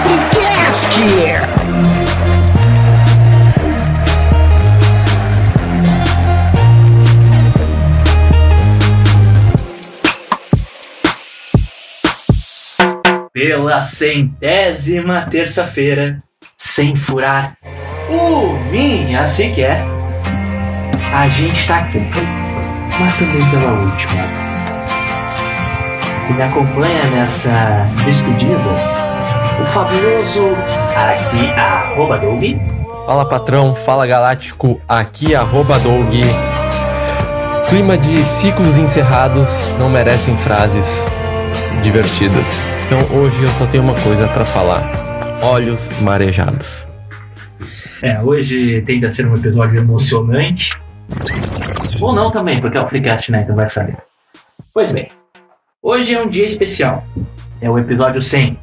FreeCast! Pela 100ª terça-feira, sem furar minha sequer, a gente tá aqui, mas também pela última. E me acompanha nessa despedida o fabuloso aqui, @Doug. Fala patrão, fala galáctico, aqui @Doug. Clima de ciclos encerrados não merecem frases divertidas. Então hoje eu só tenho uma coisa pra falar: olhos marejados. Hoje tende a ser um episódio emocionante. Ou não também, porque é o FreeCast, né? Então vai saber. Pois bem, hoje é um dia especial. É o episódio 100.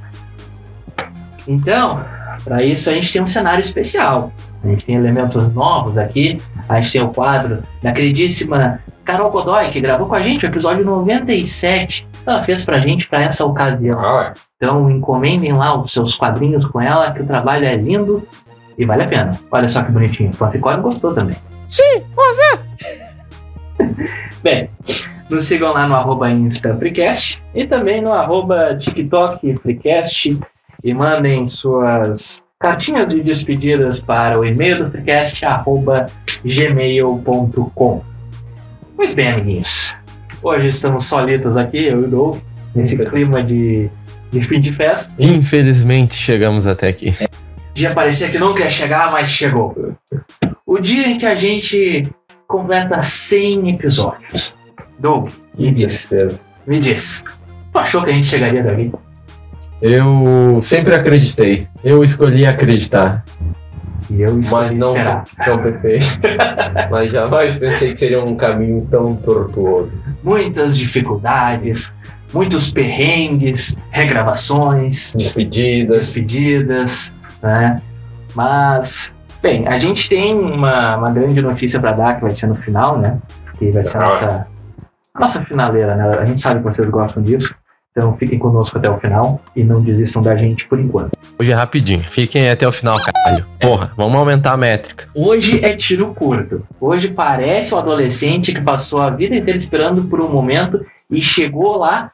Então, para isso a gente tem um cenário especial. A gente tem elementos novos aqui. A gente tem o quadro da queridíssima Carol Godoy, que gravou com a gente o episódio 97. Ela fez pra gente para essa ocasião. Então encomendem lá os seus quadrinhos com ela, que o trabalho é lindo e vale a pena. Olha só que bonitinho. O Fanficório gostou também. Sim, você! Bem, nos sigam lá no @Insta FreeCast e também no @TikTok FreeCast e mandem suas cartinhas de despedidas para o e-mail do FreeCast @gmail.com. Pois bem, amiguinhos, hoje estamos solitos aqui, eu e o Doug, nesse clima de fim de festa. Infelizmente chegamos até aqui. Dia parecia que não quer chegar, mas chegou. O dia em que a gente completa 100 episódios. Doug, me diz. Tu achou que a gente chegaria dali? Eu sempre acreditei. Eu escolhi acreditar. E eu escolhi mas não esperar. Tão perfeito. Mas jamais pensei que seria um caminho tão tortuoso. Muitas dificuldades, muitos perrengues, regravações, despedidas, né? Mas, bem, a gente tem uma grande notícia para dar, que vai ser no final, né? Que vai ser a nossa finaleira, né? A gente sabe que vocês gostam disso. Então fiquem conosco até o final e não desistam da gente por enquanto. Hoje é rapidinho, fiquem até o final, caralho. Porra, vamos aumentar a métrica. Hoje é tiro curto. Hoje parece um adolescente que passou a vida inteira esperando por um momento e chegou lá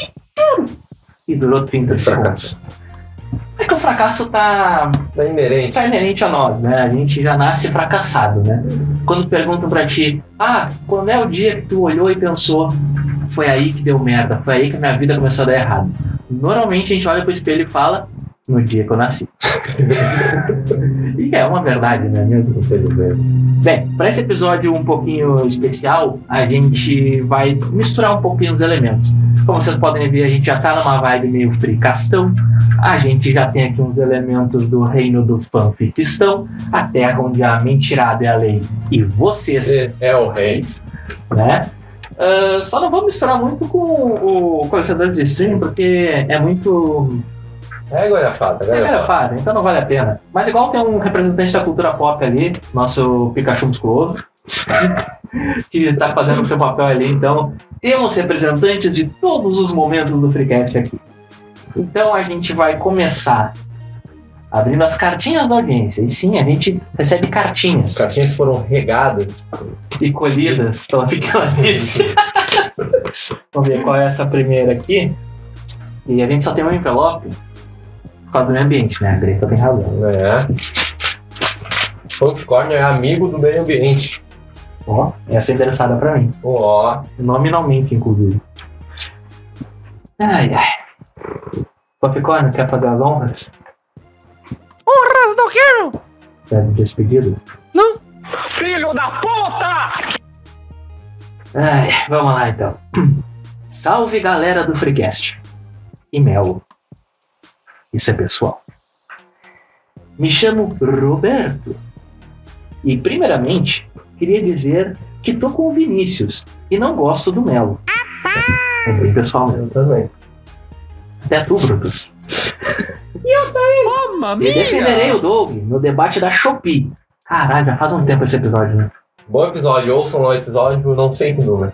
e durou 30 segundos. É que o fracasso tá inerente a nós, né? A gente já nasce fracassado, né? Quando perguntam pra ti, quando é o dia que tu olhou e pensou, foi aí que deu merda, foi aí que a minha vida começou a dar errado. Normalmente a gente olha pro espelho e fala, no dia que eu nasci. E é uma verdade, né? Bem, para esse episódio um pouquinho especial, a gente vai misturar um pouquinho os elementos. Como vocês podem ver, a gente já tá numa vibe meio fricastão. A gente já tem aqui uns elementos do reino do fanficistão, a terra onde a mentirada é a lei e vocês é o rei, né? Só não vou misturar muito com o colecionador de stream, porque é muito... É galhafada, então não vale a pena. Mas igual tem um representante da cultura pop ali, nosso Pikachu musculoso, que tá fazendo o seu papel ali, então temos representantes de todos os momentos do FreeCast aqui. Então a gente vai começar abrindo as cartinhas da audiência. E sim, a gente recebe cartinhas. As cartinhas foram regadas e colhidas pela pequenice. Vamos ver qual é essa primeira aqui. E a gente só tem um envelope por causa do meio ambiente, né? A Greta tem razão. Fanficório é amigo do meio ambiente. Essa é endereçada pra mim. Nominalmente, inclusive. Ai. Fanficório, quer fazer as honras? Honras do quê, meu? Quer despedido? Não. Filho da puta! Vamos lá então. Salve galera do FreeCast e Melo. Isso é pessoal. Me chamo Roberto e primeiramente queria dizer que tô com o Vinícius e não gosto do Melo. É bem pessoal mesmo também. Até tu, Brutus. E eu também. Mamma mia! E defenderei o Doug no debate da Shopee. Caralho, já faz um tempo esse episódio, né? Bom episódio, ouçam o episódio, não sei que número.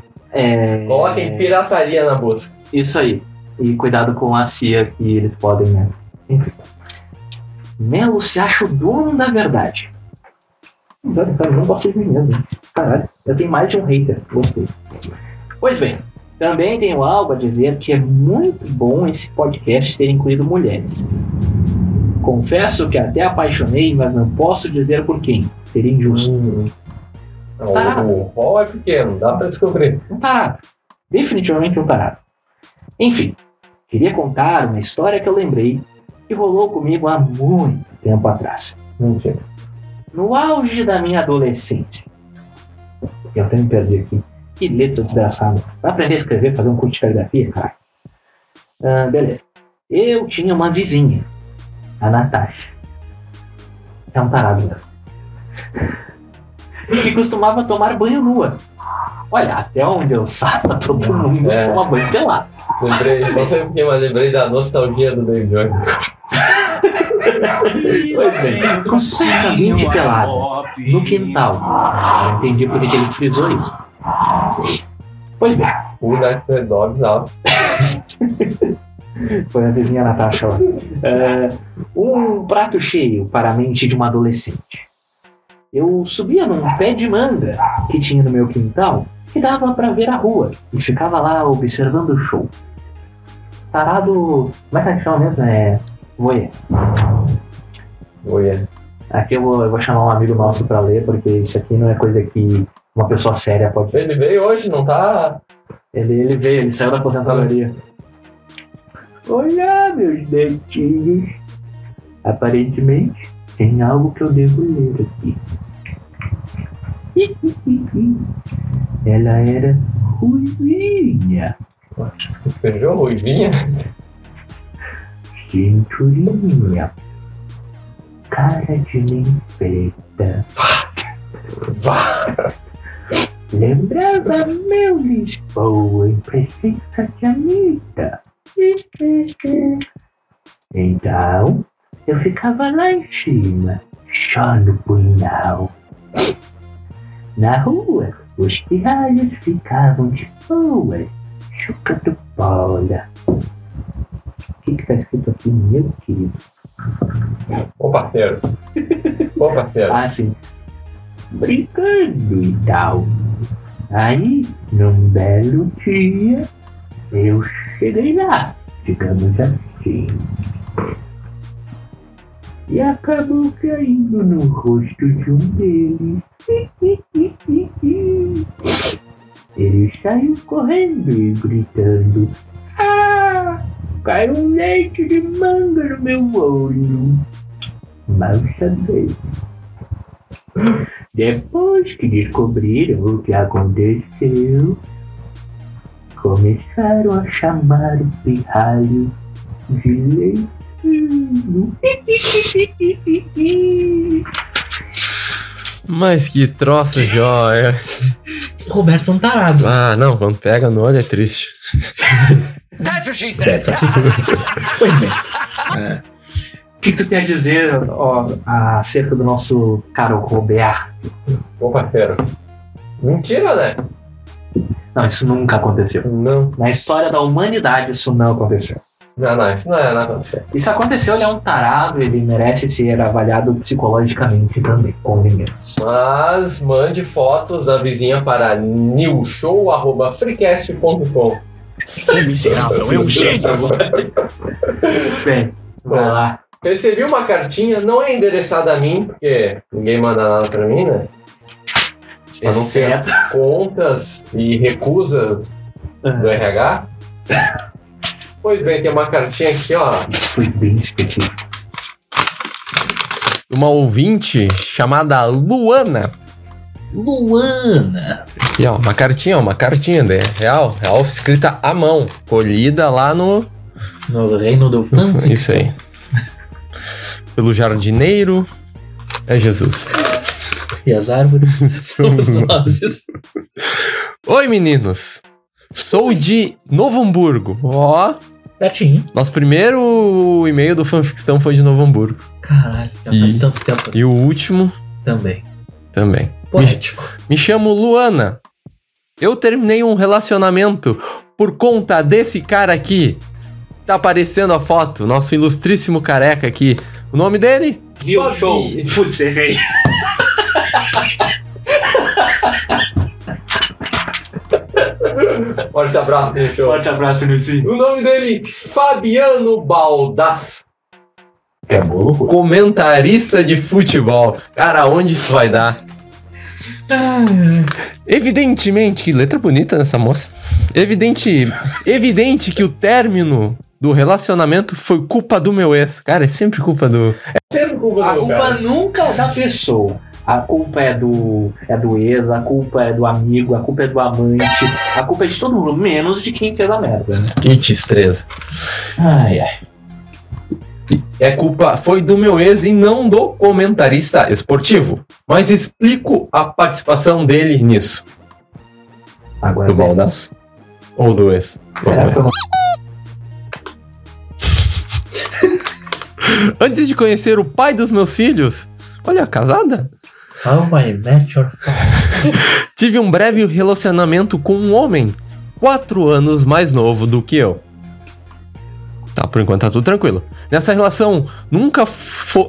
Coloquem pirataria na busca. Isso aí. E cuidado com a CIA que eles podem, né, Enfim. Melo se acha o dono da verdade. Eu não gosto de mim mesmo. Caralho, eu tenho mais de um hater. Gostei. Pois bem, também tenho algo a dizer que é muito bom esse podcast ter incluído mulheres. Confesso que até apaixonei, mas não posso dizer por quem. Seria injusto. O rol é pequeno, dá pra descobrir. Um tarado. Definitivamente um tarado. Enfim, queria contar uma história que eu lembrei que rolou comigo há muito tempo atrás. Mentira. No auge da minha adolescência. Eu até me perdi aqui. Que letra desgraçada. Vai aprender a escrever, fazer um curso de caligrafia, cara. Beleza. Eu tinha uma vizinha, a Natasha. É um tarado, né? Que costumava tomar banho nua. Olha, até onde eu saiba, todo mundo toma banho pelado. Lembrei, não sei porquê, mas lembrei da nostalgia do David Jones. Pois bem, completamente pelada, no quintal. Eu entendi porque que ele frisou isso. Pois bem. O Night Dogs out. Foi a vizinha Natasha lá. Um prato cheio para a mente de uma adolescente. Eu subia num pé de manga que tinha no meu quintal, que dava para ver a rua, e ficava lá observando o show. Tarado. Como é que chama mesmo? Voyeur. Aqui eu vou chamar um amigo nosso pra ler, porque isso aqui não é coisa que uma pessoa séria pode... Ele veio hoje, não tá? Ele veio, ele saiu da aposentadoria. Olá, meus dentinhos. Aparentemente, tem algo que eu devo ler aqui. Ela era ruivinha. Beijou ruivinha? Cinturinha. Cara de limpeta. Lembrava meu Lisboa em presença de Anitta. Então, eu ficava lá em cima, só no punhal. Na rua, os pirralhos ficavam de boas, chocando bola. O que tá escrito aqui, meu querido? Ô parceiro. Ah, sim. Brincando e tal. Aí, num belo dia, eu cheguei lá, digamos assim. E acabou caindo no rosto de um deles. Ele saiu correndo e gritando: "Ah! Caiu um leite de manga no meu olho." Mal saber. Depois que descobriram o que aconteceu, começaram a chamar o pirralho de leitinho. Mas que troça joia. Roberto é um tarado. Ah, não, quando pega no olho é triste. That's what she said. Pois bem. O que tu tem a dizer acerca do nosso caro Roberto? Ô parceiro. Mentira, né? Não, isso nunca aconteceu. Não. Na história da humanidade isso não aconteceu. Não, isso não aconteceu. Isso aconteceu, ele é um tarado, ele merece ser avaliado psicologicamente também, convenhamos. Mas mande fotos da vizinha para newshow@freecast.com. O miserável é um gênio. Bem, vai lá. Recebi uma cartinha, não é endereçada a mim, porque ninguém manda nada pra mim, né? Pra não ter contas e recusa do RH. Pois bem, tem uma cartinha aqui, ó. Isso foi bem específico. Uma ouvinte chamada Luana. Aqui, ó, uma cartinha, né? Real escrita à mão, colhida lá no reino do fanfic. Isso aí. Pelo jardineiro é Jesus. E as árvores somos nós. Oi, meninos. Sou de Novo Hamburgo. Ó. Certinho. Nosso primeiro e-mail do Fanficstão foi de Novo Hamburgo. Caralho, já faz tanto tempo. E o último Também. Poético. Me chamo Luana. Eu terminei um relacionamento por conta desse cara aqui. Tá aparecendo a foto, nosso ilustríssimo careca aqui. O nome dele? Viu o show? Putz, errei. Forte abraço, meu show. Forte abraço, meu filho. O nome dele, Fabiano Baldasso. É bolo? Comentarista de futebol. Cara, onde isso vai dar? Evidentemente, que letra bonita nessa moça. Evidente que o término do relacionamento foi culpa do meu ex. Cara, é sempre culpa do... A culpa nunca é da pessoa. A culpa é do ex, a culpa é do amigo, a culpa é do amante, a culpa é de todo mundo, menos de quem fez a merda, né? Que destreza. Ai, ai. Foi do meu ex e não do comentarista esportivo. Mas explico a participação dele nisso. Agora Do Baldasso? Ou do ex? Será que eu não... Antes de conhecer o pai dos meus filhos... Olha, casada? How I Met Your Father. Tive um breve relacionamento com um homem 4 anos mais novo do que eu. Tá, por enquanto tá tudo tranquilo. Nessa relação, nunca foi...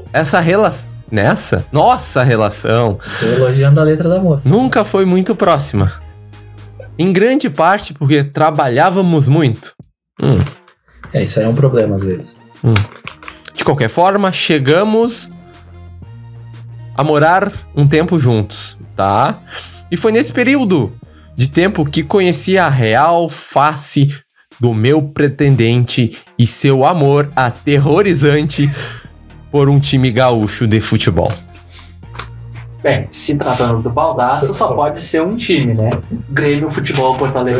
Nossa relação... Tô elogiando a letra da moça. Nunca foi muito próxima. Em grande parte porque trabalhávamos muito. Isso aí é um problema às vezes. De qualquer forma, chegamos a morar um tempo juntos, tá? E foi nesse período de tempo que conheci a real face do meu pretendente e seu amor aterrorizante por um time gaúcho de futebol. Bem, se tratando do Baldasso, só pode ser um time, né? Grêmio Futebol Porto Alegre.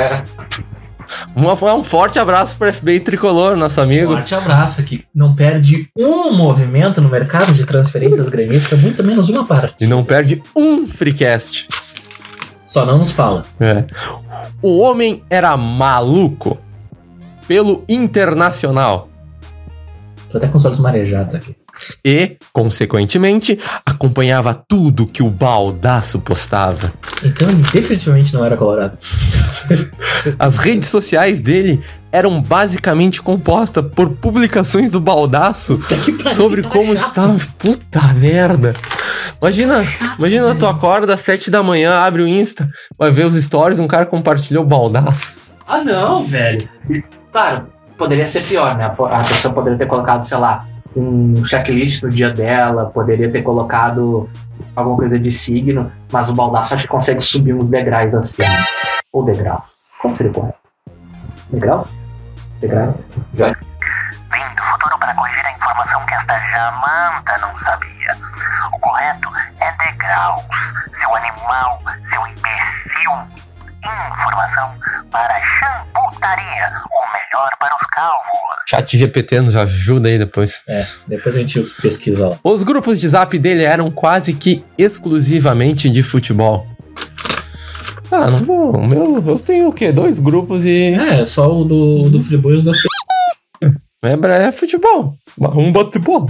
Um forte abraço pro FBI Tricolor, nosso amigo. Forte abraço, que não perde um movimento no mercado de transferências gremistas, muito menos uma parte. E não perde um freecast. Só não nos fala. O homem era maluco pelo Internacional. Tô até com os olhos marejados aqui. E, consequentemente, acompanhava tudo que o Baldasso postava. Então ele definitivamente não era colorado. As redes sociais dele eram basicamente compostas por publicações do Baldasso sobre como estava... Puta merda! Imagina tu acorda às 7 da manhã, abre o Insta, vai ver os stories, um cara compartilhou o Baldasso. Ah não, velho! Claro, poderia ser pior, né? A pessoa poderia ter colocado, sei lá, um checklist no dia dela, poderia ter colocado alguma coisa de signo, mas o Baldasso acho que consegue subir uns degraus assim. Ou degrau. Como seria correto? Degrau? Degrau? Vem do futuro para corrigir a informação que esta Jamanta não sabia. O correto é degraus, seu animal, seu imbecil. Informação para champutaria, o melhor para os calvos. Chat GPT nos ajuda aí depois. Depois a gente pesquisa lá. Os grupos de zap dele eram quase que exclusivamente de futebol. Não vou. Eu tenho o quê? 2 grupos e... Só o do Friboi e o do... É futebol. Um bate-bola.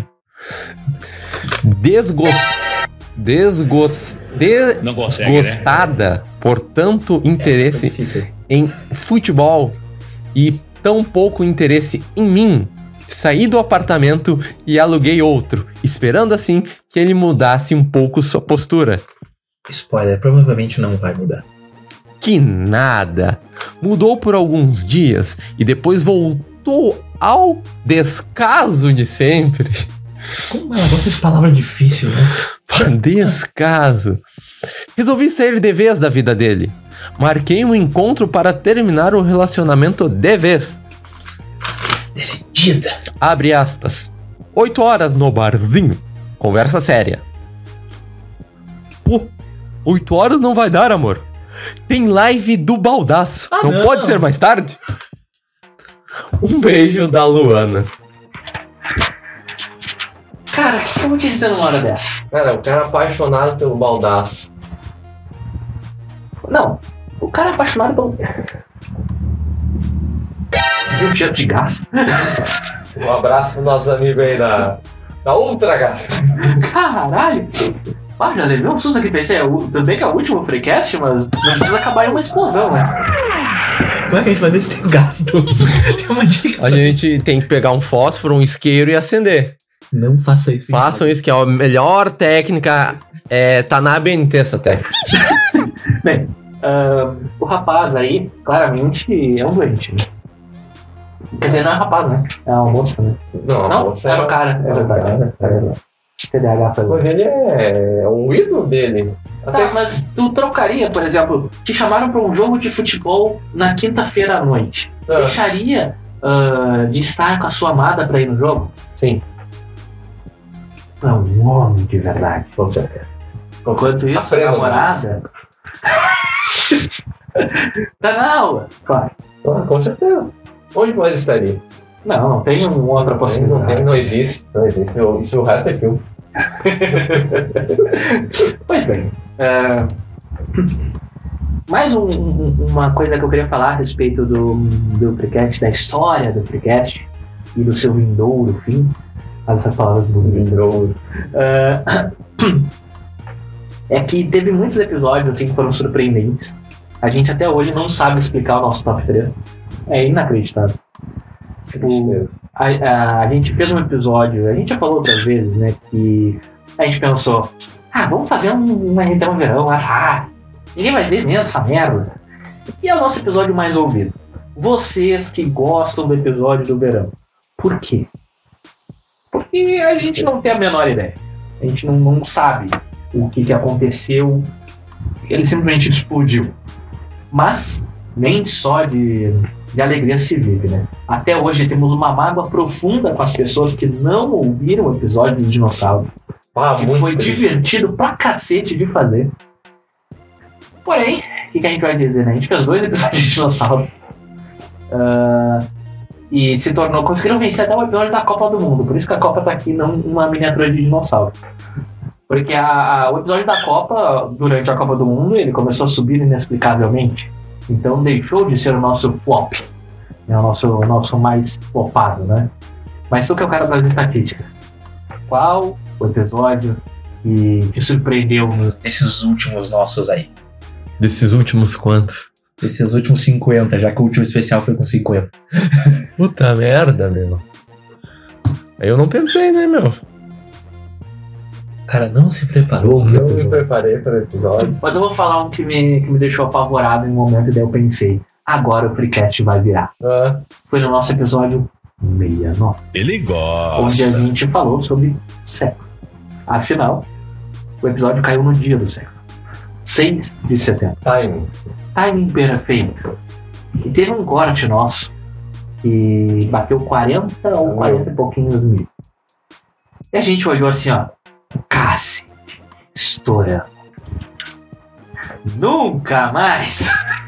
Desgostada por tanto interesse em futebol e tão pouco interesse em mim, saí do apartamento e aluguei outro, esperando assim que ele mudasse um pouco sua postura. Spoiler, provavelmente não vai mudar. Que nada! Mudou por alguns dias e depois voltou ao descaso de sempre. Como ela gosta de palavra difícil, né? Descaso. Resolvi sair de vez da vida dele. Marquei um encontro para terminar o relacionamento de vez. Decidida. Abre aspas. 8 horas no barzinho. Conversa séria. Pô, 8 horas não vai dar, amor. Tem live do Baldasso. Não pode ser mais tarde? Um beijo da Luana. Cara, o que eu vou te dizer numa hora dessa? Cara, o cara é apaixonado pelo Baldasso. Não, o cara é apaixonado pelo... Viu o cheiro de gás? Um abraço pro nosso amigo aí da Ultra Gás. Caralho! Já levei um susto aqui, pensei, também que é o último freecast, mas não precisa acabar em uma explosão, né? Como é que a gente vai ver se tem gasto? Tem uma dica. A gente tem que pegar um fósforo, um isqueiro e acender. Não faça isso. Façam isso, que é a melhor técnica. Tá na ABNT essa técnica. Bem, o rapaz aí, claramente, é um doente, né? Quer dizer, não é rapaz, né? É uma moça, né? Não, era o cara, é verdade. TDAH faz. Mas ele é um ídolo dele. Tá, mas tu trocaria, por exemplo, te chamaram pra um jogo de futebol na quinta-feira à noite. Deixaria de estar com a sua amada pra ir no jogo? Sim. É um homem de verdade. Com certeza. Enquanto isso, a Aprenda, namorada tá na aula. Claro. Com certeza. Onde mais estaria? Não tem uma outra possibilidade. Não existe. Isso o resto é filme. Pois bem. Mais uma coisa que eu queria falar a respeito do Freecast, da história do Freecast e do seu vindouro fim. Olha essa palavra do vindouro. É que teve muitos episódios assim, que foram surpreendentes. A gente até hoje não sabe explicar o nosso top 3. É inacreditável. Tipo, a gente fez um episódio, a gente já falou outras vezes, né? Que a gente pensou, vamos fazer um RT no verão, ninguém vai ver mesmo essa merda. E é o nosso episódio mais ouvido. Vocês que gostam do episódio do verão. Por quê? Porque a gente não tem a menor ideia. A gente não sabe o que aconteceu. Ele simplesmente explodiu. Mas nem só de alegria se vive, né? Até hoje temos uma mágoa profunda com as pessoas que não ouviram o episódio do dinossauro. Que foi divertido pra cacete de fazer. Porém, o que a gente vai dizer, né? A gente fez 2 episódios de dinossauro. E se tornou... Conseguiram vencer até o episódio da Copa do Mundo. Por isso que a Copa tá aqui, não uma miniatura de dinossauro. Porque o episódio da Copa, durante a Copa do Mundo, ele começou a subir inexplicavelmente. Então deixou de ser o nosso flop. É o nosso mais flopado, né? Mas tu que é o cara das estatísticas. Qual o episódio que te surpreendeu Esses últimos nossos aí. Desses últimos quantos? Esses últimos 50, já que o último especial foi com 50. Puta merda, meu. Aí eu não pensei, né, meu? O cara não se preparou. Eu me preparei para o episódio. Mas eu vou falar um que me deixou apavorado em um momento, e daí eu pensei, agora o Freecast vai virar. Foi no nosso episódio 69. Ele gosta. Onde a gente falou sobre século. Afinal, o episódio caiu no dia do século. 6 de setembro. Timing perfeito. E teve um corte nosso que bateu 40 ou 40 e pouquinhos mil. E a gente olhou assim, ó. Cacete, estourando. Nunca mais.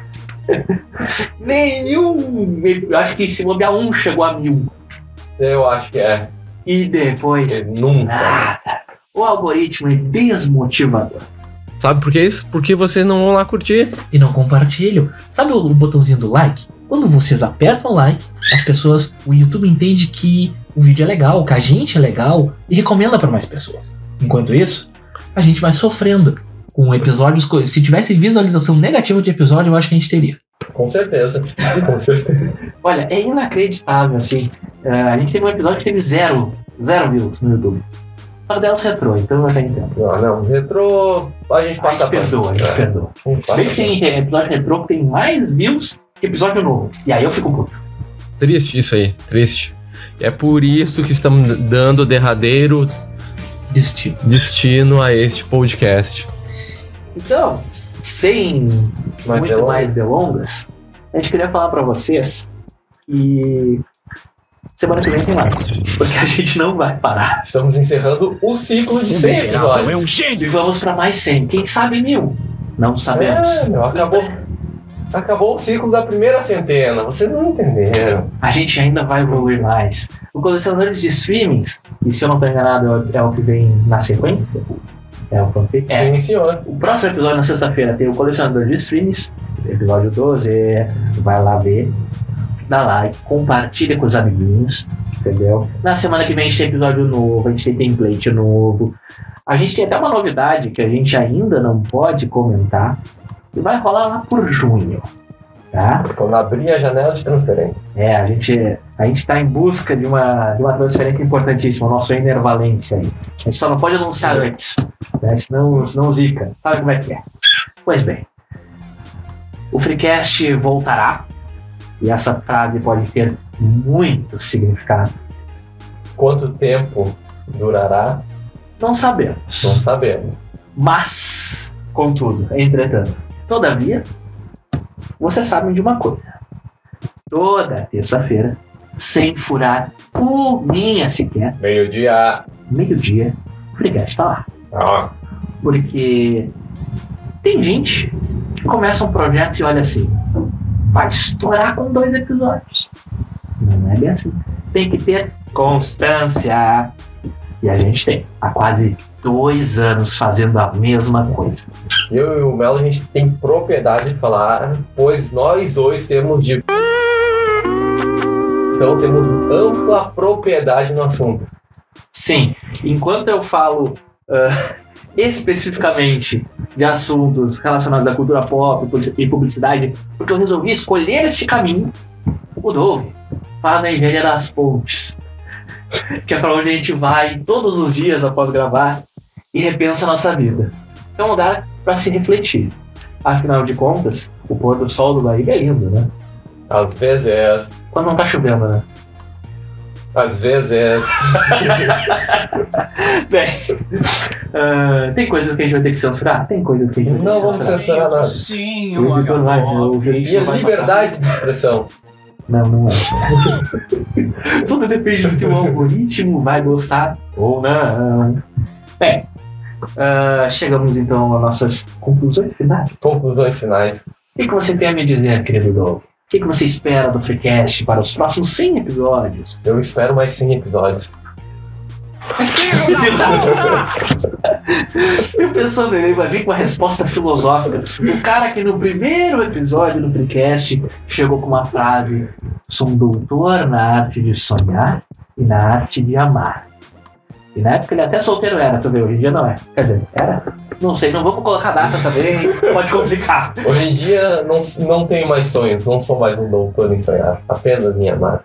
Nenhum. Eu acho que se bobear um chegou a 1000. Eu acho que é. E depois Nunca. nada. O algoritmo é desmotivador. Sabe por que isso? Porque vocês não vão lá curtir. E não compartilham. Sabe o botãozinho do like? Quando vocês apertam o like, o YouTube entende que o vídeo é legal, que a gente é legal e recomenda para mais pessoas. Enquanto isso, a gente vai sofrendo com episódios. Se tivesse visualização negativa de episódio, eu acho que a gente teria. Com certeza. Com certeza. Olha, é inacreditável, assim. A gente teve um episódio que teve zero views no YouTube. Só delas retrô, então eu até entendo. Não, retrô, a gente passa perdoa. Bem que tem episódio retrô que tem mais views que episódio novo. E aí eu fico puto. Triste isso aí, triste. É por isso que estamos dando o derradeiro destino a este podcast. Então, sem muito mais delongas, a gente queria falar pra vocês que semana que vem tem mais, porque a gente não vai parar. Estamos encerrando o ciclo de 100 episódios. É um gênio. E vamos pra mais 100. Quem sabe 1000? Não sabemos. Acabou o ciclo da primeira centena. Vocês não entenderam. A gente ainda vai evoluir mais. O Colecionadores de Streamings, e se eu não estou enganado, é o que vem na sequência? É o fanfic? Sim, senhor. O próximo episódio, na sexta-feira, tem o Colecionador de Streamings, episódio 12. Vai lá ver, dá like, compartilha com os amiguinhos, entendeu? Na semana que vem a gente tem episódio novo, a gente tem template novo. A gente tem até uma novidade que a gente ainda não pode comentar, e vai rolar lá por junho. tá? Quando abrir a janela de transferência. A gente está em busca de uma transferência importantíssima, o nonosso Enervalência aí. A gente só não pode anunciar antes, né? Senão zica. Sabe como é que é? Pois bem, o Freecast voltará, e essa frase pode ter muito significado. Quanto tempo durará? Não sabemos. Não sabemos. Mas, contudo, entretanto, todavia, vocês sabem de uma coisa. Toda terça-feira, sem furar minha sequer, Meio-dia. o Freecast está lá. Ah, Porque tem gente que começa um projeto e olha assim, vai estourar com 2 episódios. Não é bem assim. Tem que ter constância. E a gente tem há quase 2 anos fazendo a mesma coisa. eu e o Melo, a gente tem propriedade de falar, pois nós dois temos de... Então temos ampla propriedade no assunto. Sim, enquanto eu falo especificamente de assuntos relacionados à cultura pop e publicidade, porque eu resolvi escolher este caminho, o Doug faz a engenharia das pontes, que é para onde a gente vai todos os dias após gravar e repensa a nossa vida. É um lugar para se refletir. Afinal de contas, o pôr do sol do Bahia é lindo, né? Às vezes... Quando não tá chovendo, né? Às vezes... Bem, tem coisas que a gente vai ter que censurar? Tem coisas que a gente vai ter Não que vamos censurar nada. Sim, O editor vai, o E editor a vai liberdade de expressão. Não é. Tudo depende do que o algoritmo vai gostar ou não. Bem, chegamos então às nossas conclusões finais. Conclusões finais. O que você tem a me dizer, querido Doug? O que você espera do Freecast para os próximos 100 episódios? Eu espero mais 100 episódios. Eu pensando nele, vai vir com uma resposta filosófica. O cara que no primeiro episódio do Freecast chegou com uma frase: sou um doutor na arte de sonhar e na arte de amar. E na época ele até solteiro era, tu vê, hoje em dia não é. Quer dizer, era? Não sei, não vamos colocar data também, pode complicar. Hoje em dia não tenho mais sonhos, não sou mais um doutor em sonhar, apenas em amar.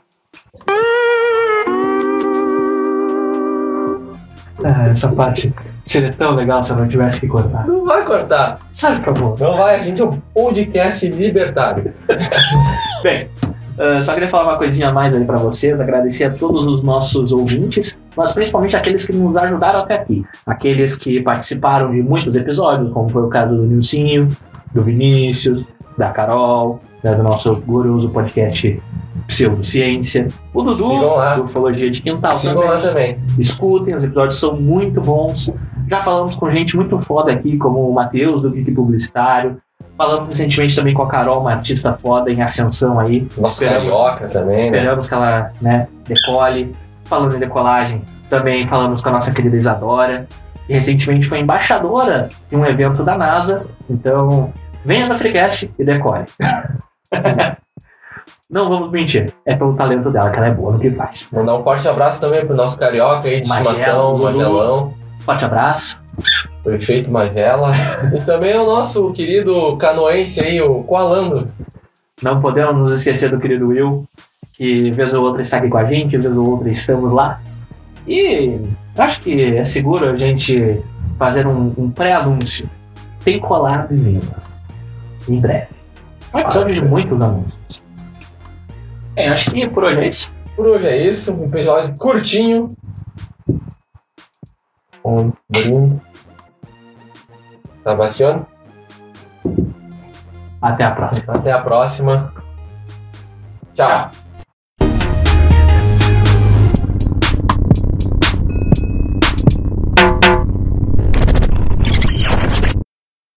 Essa parte seria tão legal se eu não tivesse que cortar. Não vai cortar. Sabe, por favor? Não vai, a gente é um podcast libertário. Bem, só queria falar uma coisinha a mais aí pra vocês, agradecer a todos os nossos ouvintes, mas principalmente aqueles que nos ajudaram até aqui. Aqueles que participaram de muitos episódios, como foi o caso do Nilcinho, do Vinícius, da Carol, do nosso glorioso podcast Pseudociência, o Dudu, do Ufologia de Quintal. Sigam lá também. Escutem, os episódios são muito bons. Já falamos com gente muito foda aqui, como o Matheus, do Geek Publicitário. Falamos recentemente também com a Carol, uma artista foda em ascensão aí. Nossa, carioca também, esperamos que ela decole. Falando em decolagem, também falamos com a nossa querida Isadora. E recentemente foi embaixadora de um evento da NASA. Então, venha no Freecast e decole. Não vamos mentir, é pelo talento dela, que ela é boa no que faz. Mandar um forte abraço também pro nosso carioca aí de estimação, Magelão. Forte abraço. Prefeito Magela. E também o nosso querido canoense aí, o Coalando. Não podemos nos esquecer do querido Will, que vez ou outra está aqui com a gente, vez ou outra estamos lá. E acho que é seguro a gente fazer um pré-anúncio. Tem colado vindo em breve. Um episódio de muitos anúncios. Acho que por hoje é isso. Por hoje é isso, um episódio curtinho. Sebastião. Até a próxima. Até a próxima. Tchau.